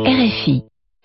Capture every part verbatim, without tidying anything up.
F I.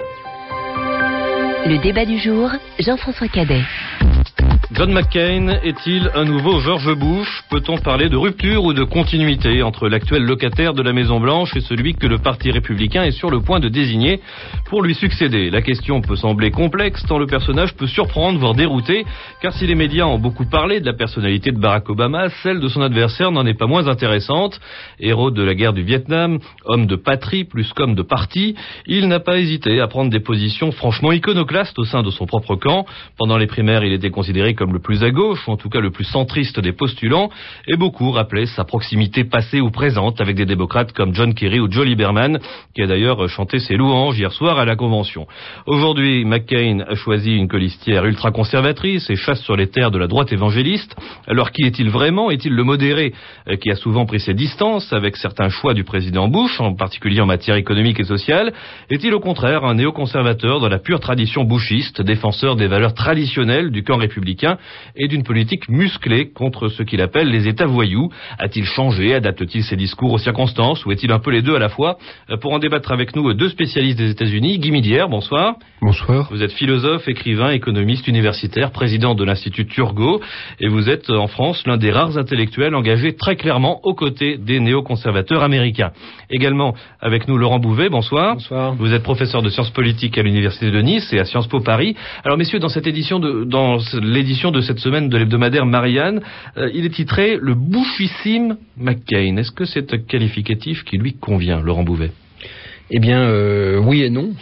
Le débat du jour, Jean-François Cadet. John McCain est-il un nouveau George Bush? Peut-on parler de rupture ou de continuité entre l'actuel locataire de la Maison-Blanche et celui que le Parti républicain est sur le point de désigner pour lui succéder? La question peut sembler complexe tant le personnage peut surprendre, voire dérouter, car si les médias ont beaucoup parlé de la personnalité de Barack Obama, celle de son adversaire n'en est pas moins intéressante. Héros de la guerre du Vietnam, homme de patrie plus qu'homme de parti, il n'a pas hésité à prendre des positions franchement iconoclastes au sein de son propre camp. Pendant les primaires, il était considéré comme le plus à gauche, ou en tout cas le plus centriste des postulants, et beaucoup rappelaient sa proximité passée ou présente avec des démocrates comme John Kerry ou Joe Lieberman, qui a d'ailleurs chanté ses louanges hier soir à la Convention. Aujourd'hui, McCain a choisi une colistière ultra-conservatrice et chasse sur les terres de la droite évangéliste. Alors qui est-il vraiment? Est-il le modéré qui a souvent pris ses distances avec certains choix du président Bush, en particulier en matière économique et sociale? Est-il au contraire un néoconservateur dans la pure tradition bushiste, défenseur des valeurs traditionnelles du camp républicain et d'une politique musclée contre ce qu'il appelle les États voyous? A-t-il changé? Adapte-t-il ses discours aux circonstances? Ou est-il un peu les deux à la fois? Pour en débattre avec nous, deux spécialistes des États-Unis. Guy Millière, bonsoir. Bonsoir. Vous êtes philosophe, écrivain, économiste universitaire, président de l'Institut Turgot, et vous êtes en France l'un des rares intellectuels engagés très clairement aux côtés des néoconservateurs américains. Également avec nous Laurent Bouvet, bonsoir. Bonsoir. Vous êtes professeur de sciences politiques à l'Université de Nice et à Sciences Po Paris. Alors messieurs, dans cette édition de, dans l'édition de cette semaine de l'hebdomadaire Marianne, euh, il est titré « Le bouchissime McCain ». Est-ce que c'est un qualificatif qui lui convient, Laurent Bouvet? Eh bien, euh, oui et non.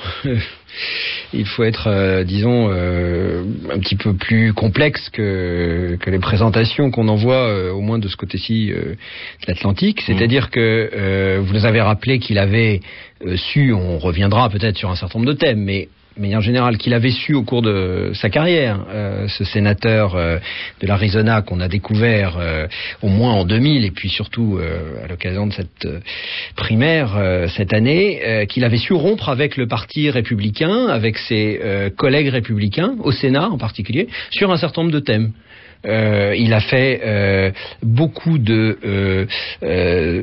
Il faut être, euh, disons, euh, un petit peu plus complexe que, que les présentations qu'on envoie, euh, au moins de ce côté-ci euh, de l'Atlantique. C'est-à-dire que euh, vous nous avez rappelé qu'il avait euh, su, on reviendra peut-être sur un certain nombre de thèmes, mais mais en général qu'il avait su au cours de sa carrière, euh, ce sénateur euh, de l'Arizona qu'on a découvert euh, au moins en deux mille et puis surtout euh, à l'occasion de cette euh, primaire euh, cette année, euh, qu'il avait su rompre avec le Parti républicain, avec ses euh, collègues républicains, au Sénat en particulier, sur un certain nombre de thèmes. Euh, il a fait euh, beaucoup de euh, euh,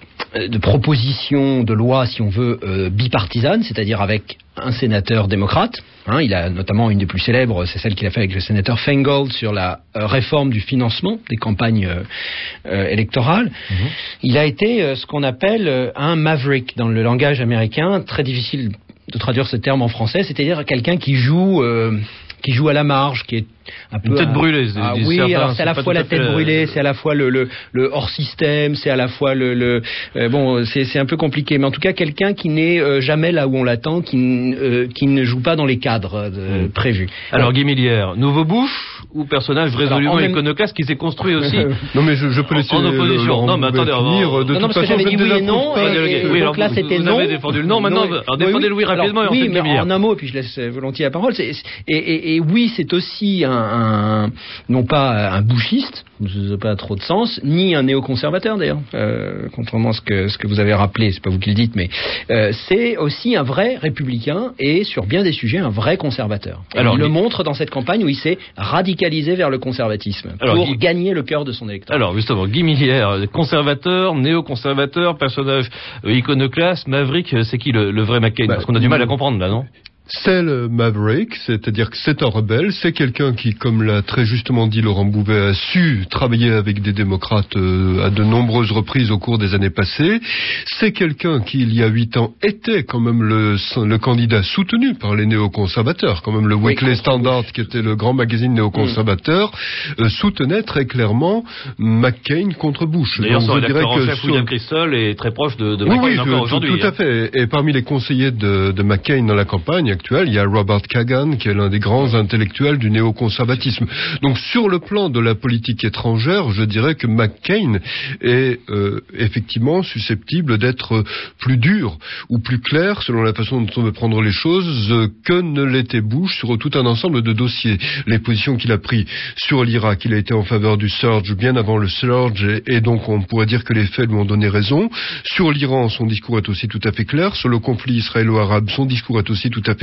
de propositions de loi, si on veut, euh, bipartisanes, c'est-à-dire avec un sénateur démocrate. Hein, il a notamment une des plus célèbres, c'est celle qu'il a fait avec le sénateur Feingold sur la euh, réforme du financement des campagnes euh, euh, électorales. Mmh. Il a été euh, ce qu'on appelle euh, un maverick dans le langage américain, très difficile de traduire ce terme en français, c'est-à-dire quelqu'un qui joue euh, qui joue à la marge, qui est un peu une tête un... brûlée. Ah oui, certains, alors c'est à la fois la tête fait... brûlée, c'est à la fois le, le, le hors système, c'est à la fois le, le euh, bon, c'est, c'est un peu compliqué, mais en tout cas quelqu'un qui n'est euh, jamais là où on l'attend, qui, euh, qui ne joue pas dans les cadres euh, mmh. prévus. Alors, alors Guy Millière, nouveau Bush ou personnage résolument même... iconoclaste qui s'est construit aussi? Non mais je, je peux laisser en opposition. Non mais attendez, finir, de non, toute non, façon j'avais dit oui et non. Et, et, oui, donc là c'était non. Vous avez défendu le non. Maintenant, alors défendez le oui rapidement. Alors, oui, mais en un mot, et puis je laisse volontiers la parole. Et, et, et oui, c'est aussi un, un non pas un bouchiste, ça n'a pas trop de sens, ni un néoconservateur d'ailleurs, euh, contrairement à ce que, ce que vous avez rappelé, c'est pas vous qui le dites, mais euh, c'est aussi un vrai républicain et sur bien des sujets un vrai conservateur. Alors, il le montre dans cette campagne où il s'est radicalisé vers le conservatisme alors, pour Guy... gagner le cœur de son électorat. Alors justement, Guy Millière, conservateur, néoconservateur, personnage euh, iconoclaste, maverick, c'est qui le, le vrai McCain? Bah, Parce qu'on a du mal à comprendre là, non? C'est le maverick, c'est-à-dire que c'est un rebelle, c'est quelqu'un qui, comme l'a très justement dit Laurent Bouvet, a su travailler avec des démocrates euh, à de nombreuses reprises au cours des années passées. C'est quelqu'un qui, il y a huit ans, était quand même le, le candidat soutenu par les néoconservateurs. Quand même le oui, Weekly Standard, qui était le grand magazine néoconservateur, mmh. euh, soutenait très clairement McCain contre Bush. D'ailleurs, son rédacteur en chef, William Kristol, est très proche de, de oui, McCain oui, encore tout, aujourd'hui. Tout à fait. Et parmi les conseillers de, de McCain dans la campagne actuelle, il y a Robert Kagan, qui est l'un des grands intellectuels du néoconservatisme. Donc, sur le plan de la politique étrangère, je dirais que McCain est euh, effectivement susceptible d'être plus dur ou plus clair, selon la façon dont on veut prendre les choses, euh, que ne l'était Bush sur tout un ensemble de dossiers. Les positions qu'il a prises sur l'Irak, il a été en faveur du surge bien avant le surge, et, et donc on pourrait dire que les faits lui ont donné raison. Sur l'Iran, son discours est aussi tout à fait clair. Sur le conflit israélo-arabe, son discours est aussi tout à fait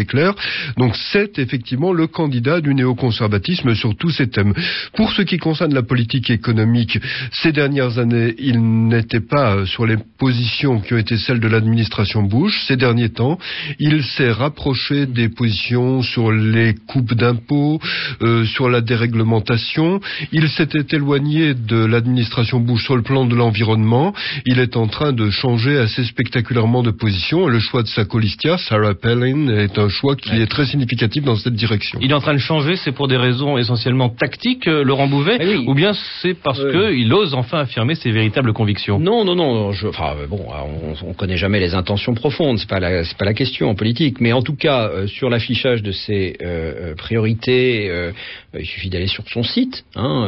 fait clair. Donc c'est effectivement le candidat du néoconservatisme sur tous ces thèmes. Pour ce qui concerne la politique économique, ces dernières années, il n'était pas sur les positions qui ont été celles de l'administration Bush. Ces derniers temps, il s'est rapproché des positions sur les coupes d'impôts, euh, sur la déréglementation. Il s'était éloigné de l'administration Bush sur le plan de l'environnement. Il est en train de changer assez spectaculairement de position. Le choix de sa colistière, Sarah Palin, est un choix qui ouais. est très significatif dans cette direction. Il est en train de changer, c'est pour des raisons essentiellement tactiques, Laurent Bouvet, eh oui. ou bien c'est parce euh... qu'il ose enfin affirmer ses véritables convictions? Non, non, non. Je, enfin, bon, on, on connaît jamais les intentions profondes. C'est pas la, c'est pas la question en politique. Mais en tout cas, euh, sur l'affichage de ses euh, priorités, euh, il suffit d'aller sur son site, hein,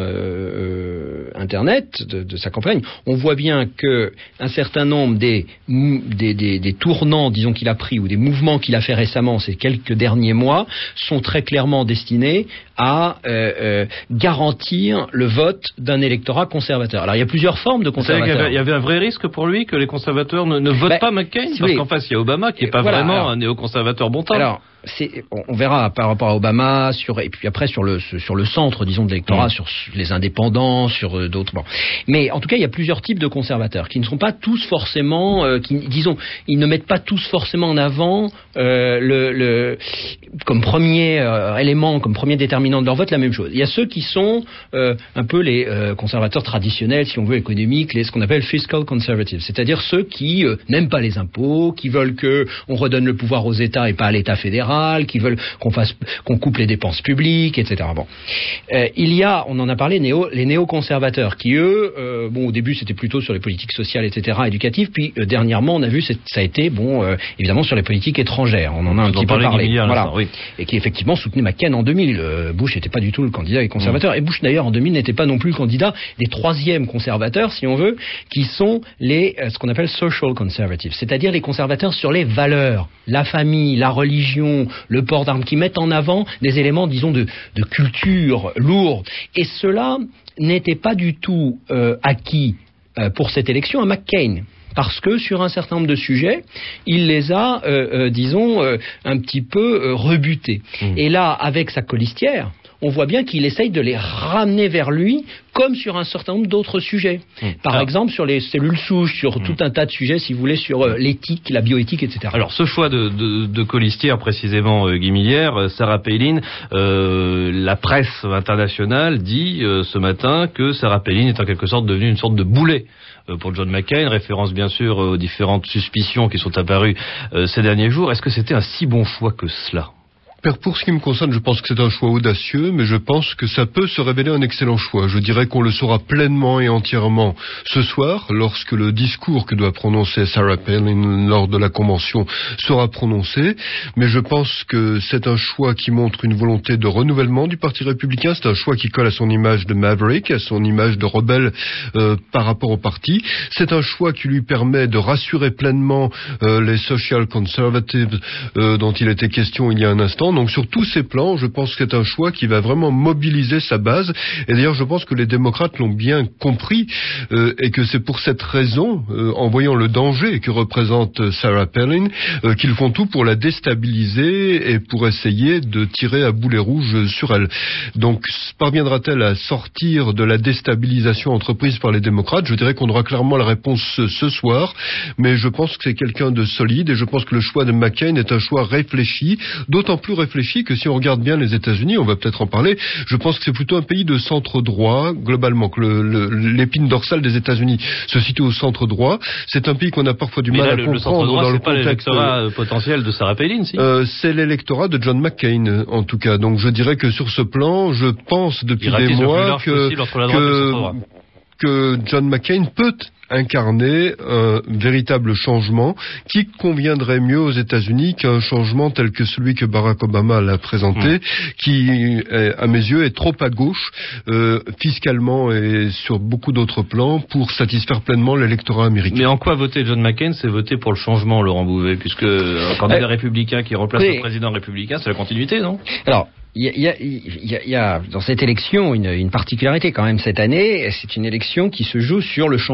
euh, internet de, de sa campagne. On voit bien que un certain nombre des, des, des, des tournants, disons, qu'il a pris ou des mouvements qu'il a fait récemment ces quelques derniers mois sont très clairement destinés à euh, euh, garantir le vote d'un électorat conservateur. Alors il y a plusieurs formes de conservateurs. Il y, avait, il y avait un vrai risque pour lui que les conservateurs ne, ne votent ben, pas McCain, si parce oui. qu'en face il y a Obama qui n'est pas voilà, vraiment alors, un néoconservateur bon temps. Alors, c'est, on verra par rapport à Obama, sur, et puis après sur le, sur le centre, disons, de l'électorat, mmh. sur les indépendants, sur euh, d'autres. Bon. Mais en tout cas, il y a plusieurs types de conservateurs qui ne sont pas tous forcément, euh, qui, disons, ils ne mettent pas tous forcément en avant euh, le, le, comme premier euh, élément, comme premier déterminant de leur vote, la même chose. Il y a ceux qui sont euh, un peu les euh, conservateurs traditionnels, si on veut, économiques, les, ce qu'on appelle fiscal conservatives, c'est-à-dire ceux qui euh, n'aiment pas les impôts, qui veulent que on redonne le pouvoir aux États et pas à l'État fédéral, qui veulent qu'on fasse, qu'on coupe les dépenses publiques, et cetera. Bon, euh, il y a, on en a parlé, néo, les néoconservateurs qui eux, euh, bon, au début c'était plutôt sur les politiques sociales, et cetera, éducatives, puis euh, dernièrement on a vu, ça a été, bon, euh, évidemment sur les politiques étrangères. On en a un petit peu parlé, voilà, oui. Et qui effectivement soutenait McCain en deux mille. Euh, Bush n'était pas du tout le candidat des conservateurs, mmh. et Bush d'ailleurs en deux mille n'était pas non plus le candidat des troisièmes conservateurs, si on veut, qui sont les, euh, ce qu'on appelle social conservatives, c'est-à-dire les conservateurs sur les valeurs, la famille, la religion, le port d'armes, qui mettent en avant des éléments, disons, de, de culture lourde. Et cela n'était pas du tout euh, acquis euh, pour cette élection à McCain. Parce que sur un certain nombre de sujets, il les a, euh, euh, disons, euh, un petit peu euh, rebutés. Mmh. Et là, avec sa colistière, on voit bien qu'il essaye de les ramener vers lui, comme sur un certain nombre d'autres sujets. Mmh. Par Alors, exemple, sur les cellules souches, sur mmh. tout un tas de sujets, si vous voulez, sur euh, l'éthique, la bioéthique, et cetera. Alors, ce choix de, de, de colistière, précisément, euh, Guy Millière, Sarah Palin, euh, la presse internationale dit euh, ce matin que Sarah Palin est en quelque sorte devenue une sorte de boulet euh, pour John McCain, référence bien sûr aux différentes suspicions qui sont apparues euh, ces derniers jours. Est-ce que c'était un si bon choix que cela ? Pour ce qui me concerne, je pense que c'est un choix audacieux, mais je pense que ça peut se révéler un excellent choix. Je dirais qu'on le saura pleinement et entièrement ce soir, lorsque le discours que doit prononcer Sarah Palin lors de la convention sera prononcé. Mais je pense que c'est un choix qui montre une volonté de renouvellement du Parti républicain. C'est un choix qui colle à son image de maverick, à son image de rebelle euh, par rapport au parti. C'est un choix qui lui permet de rassurer pleinement euh, les social conservatives euh, dont il était question il y a un instant. Donc sur tous ces plans, je pense que c'est un choix qui va vraiment mobiliser sa base. Et d'ailleurs, je pense que les démocrates l'ont bien compris euh, et que c'est pour cette raison, euh, en voyant le danger que représente Sarah Palin, euh, qu'ils font tout pour la déstabiliser et pour essayer de tirer à boulet rouge sur elle. Donc, parviendra-t-elle à sortir de la déstabilisation entreprise par les démocrates ? Je dirais qu'on aura clairement la réponse ce, ce soir, mais je pense que c'est quelqu'un de solide et je pense que le choix de McCain est un choix réfléchi, d'autant plus réfléchi que si on regarde bien les États-Unis, on va peut-être en parler, je pense que c'est plutôt un pays de centre droit, globalement, que le, le, l'épine dorsale des États-Unis se situe au centre droit. C'est un pays qu'on a parfois du Mais mal là, à le, comprendre le droit, dans le c'est pas contexte. L'électorat potentiel de Sarah Palin, si euh, C'est l'électorat de John McCain, en tout cas. Donc je dirais que sur ce plan, je pense depuis des mois que, que, que John McCain peut incarner un véritable changement qui conviendrait mieux aux États-Unis qu'un changement tel que celui que Barack Obama l'a présenté, mmh. qui, est, à mes yeux, est trop à gauche, euh, fiscalement et sur beaucoup d'autres plans, pour satisfaire pleinement l'électorat américain. Mais en quoi voter John McCain, c'est voter pour le changement, Laurent Bouvet, puisque un candidat euh, républicain qui remplace oui. le président républicain, c'est la continuité, non ? Alors, Il y, a, il, y a, il, y a, il y a dans cette élection une, une particularité quand même cette année, c'est une élection qui se joue sur le changement, la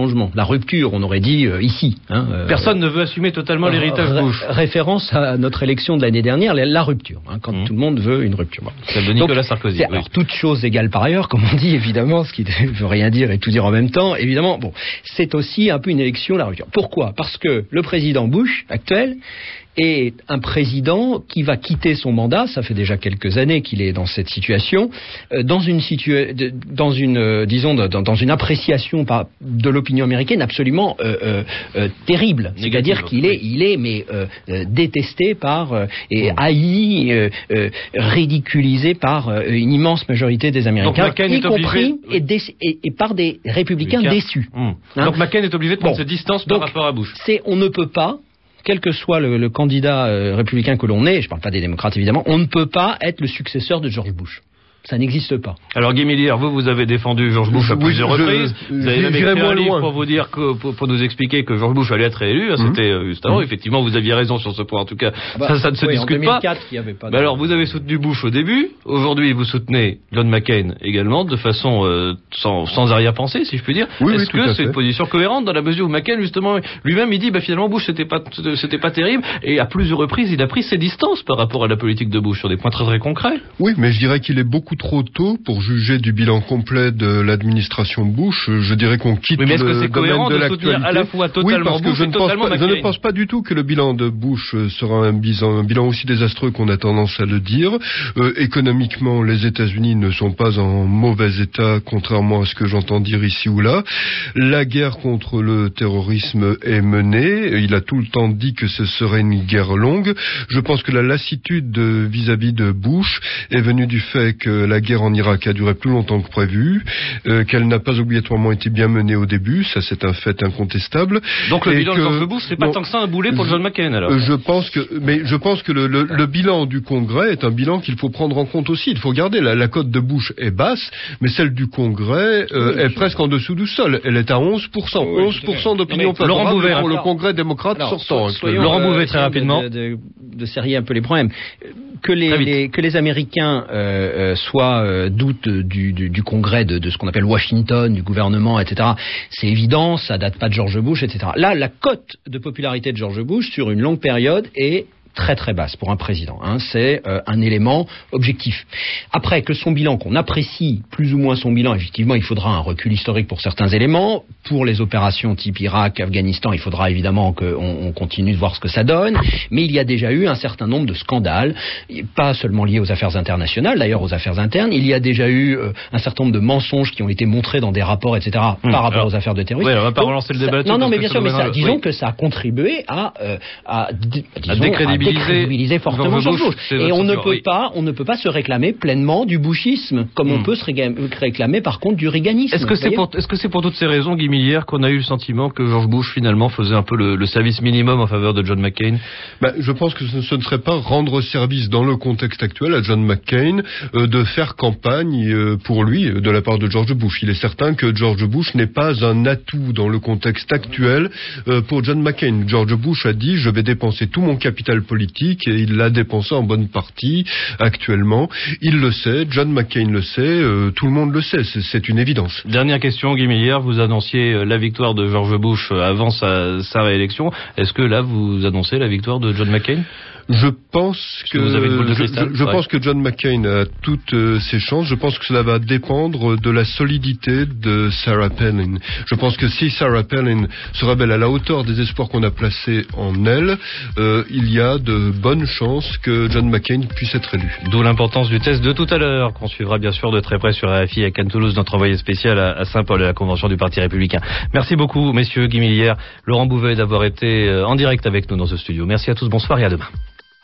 rupture, on aurait dit euh, ici. Hein, euh, Personne ne veut assumer totalement euh, l'héritage ré- Bush. Référence à notre élection de l'année dernière, la, la rupture, hein, quand mmh. tout le monde veut une rupture. Bon. Celle de Nicolas Donc, Sarkozy. Oui. Alors, toutes choses égales par ailleurs, comme on dit évidemment, ce qui ne veut rien dire et tout dire en même temps, évidemment, bon, c'est aussi un peu une élection, la rupture. Pourquoi ? Parce que le président Bush, actuel, est un président qui va quitter son mandat, ça fait déjà quelques années qu'il est dans cette situation, euh, dans une situa- de, dans une, euh, disons, dans, dans une appréciation par, de l'opinion américaine absolument euh, euh, euh, terrible. Négative, c'est-à-dire qu'il est, il est, mais euh, euh, détesté par euh, et haï, euh, euh, ridiculisé par euh, une immense majorité des Américains, y compris obligé... et, dé- et, et par des républicains Lucas. déçus. Mmh. Hein Donc McCain est obligé de prendre bon. ses distances Donc, par rapport à Bush. C'est, on ne peut pas. Quel que soit le, le candidat euh, républicain que l'on est, je ne parle pas des démocrates évidemment, on ne peut pas être le successeur de George Bush. Ça n'existe pas. Alors Guy Millière, vous, vous avez défendu George Bush à oui, plusieurs je, reprises. Je, vous avez même écrit un livre loin. pour vous dire que, pour, pour nous expliquer que George Bush allait être réélu. Mm-hmm. C'était euh, juste avant. Mm-hmm. Effectivement, vous aviez raison sur ce point. En tout cas, ah bah, ça, ça ne se oui, discute en deux mille quatre, pas. Il y avait pas de... Mais alors, vous avez soutenu Bush au début. Aujourd'hui, vous soutenez John McCain également, de façon euh, sans, sans arrière-pensée, si je puis dire. Oui, Est-ce oui, que c'est une position cohérente dans la mesure où McCain, justement, lui-même, il dit, bah finalement, Bush, c'était pas, c'était pas terrible, et à plusieurs reprises, il a pris ses distances par rapport à la politique de Bush sur des points très très concrets. Oui, mais je dirais qu'il est beaucoup trop tôt pour juger du bilan complet de l'administration Bush. Je dirais qu'on quitte oui, mais est-ce le que c'est domaine cohérent de, de l'actualité. soutenir à la fois totalement oui, parce que Bush je et ne, totalement pense pas, je ne pense pas du tout que le bilan de Bush sera un bilan, un bilan aussi désastreux qu'on a tendance à le dire. Euh, économiquement, les États-Unis ne sont pas en mauvais état, contrairement à ce que j'entends dire ici ou là. La guerre contre le terrorisme est menée. Il a tout le temps dit que ce serait une guerre longue. Je pense que la lassitude de, vis-à-vis de Bush est venue du fait que la guerre en Irak a duré plus longtemps que prévu, euh, qu'elle n'a pas obligatoirement été bien menée au début, ça c'est un fait incontestable. Donc le et bilan que, de George Bush, c'est pas non, tant que ça un boulet pour je, John McCain alors. Je pense que, mais je pense que le, le, le bilan du Congrès est un bilan qu'il faut prendre en compte aussi. Il faut regarder la, la cote de Bush est basse, mais celle du Congrès euh, oui, est presque en dessous du sol. Elle est à onze pour cent, oui, onze pour cent d'opinion favorable pour alors, le Congrès démocrate alors, sortant. Soyons, Laurent Bouvet, euh, très rapidement, de, de, de serrer un peu les problèmes. Que les, les que les Américains euh, euh, soient euh, doutent du, du, du Congrès, de, de ce qu'on appelle Washington, du gouvernement, et cetera. C'est évident, ça date pas de George Bush, et cetera. Là, la cote de popularité de George Bush sur une longue période est très très basse pour un président. Hein. C'est euh, un élément objectif. Après, que son bilan, qu'on apprécie plus ou moins son bilan, effectivement, il faudra un recul historique pour certains éléments. Pour les opérations type Irak, Afghanistan, il faudra évidemment qu'on on continue de voir ce que ça donne. Mais il y a déjà eu un certain nombre de scandales, pas seulement liés aux affaires internationales, d'ailleurs aux affaires internes. Il y a déjà eu euh, un certain nombre de mensonges qui ont été montrés dans des rapports, et cetera, mmh, par rapport alors, aux affaires de terrorisme. Oui, on va pas relancer le débat. Non, non, mais bien sûr, mais ça, le... disons oui. que ça a contribué à, euh, à, d- disons, à décrédibiliser, à décrédibiliser fortement George Bush. Bush. Et on ne peut oui. pas, on ne peut pas se réclamer pleinement du bushisme, comme mmh. on peut se réclamer par contre du reaganisme. Est-ce que c'est pour, est-ce que c'est pour toutes ces raisons, Guy Millière, qu'on a eu le sentiment que George Bush finalement faisait un peu le, le service minimum en faveur de John McCain? Ben, je pense que ce, ce ne serait pas rendre service dans le contexte actuel à John McCain euh, de faire campagne euh, pour lui euh, de la part de George Bush. Il est certain que George Bush n'est pas un atout dans le contexte actuel euh, pour John McCain. George Bush a dit: je vais dépenser tout mon capital politique, et il l'a dépensé en bonne partie actuellement. Il le sait, John McCain le sait, euh, tout le monde le sait, c'est, c'est une évidence. Dernière question, Guy Millière, vous annonciez la victoire de George Bush avant sa, sa réélection. Est-ce que là vous annoncez la victoire de John McCain? Je pense que, vous avez une boule de cristal, je, je pense que John McCain a toutes euh, ses chances. Je pense que cela va dépendre de la solidité de Sarah Palin. Je pense que si Sarah Palin se révèle à la hauteur des espoirs qu'on a placés en elle, euh, il y a de bonnes chances que John McCain puisse être élu. D'où l'importance du test de tout à l'heure, qu'on suivra bien sûr de très près sur R F I avec Anne Toulouse, notre envoyé spécial à, à Saint-Paul, à la convention du Parti républicain. Merci beaucoup, messieurs Guy Millière, Laurent Bouvet, d'avoir été en direct avec nous dans ce studio. Merci à tous, bonsoir et à demain.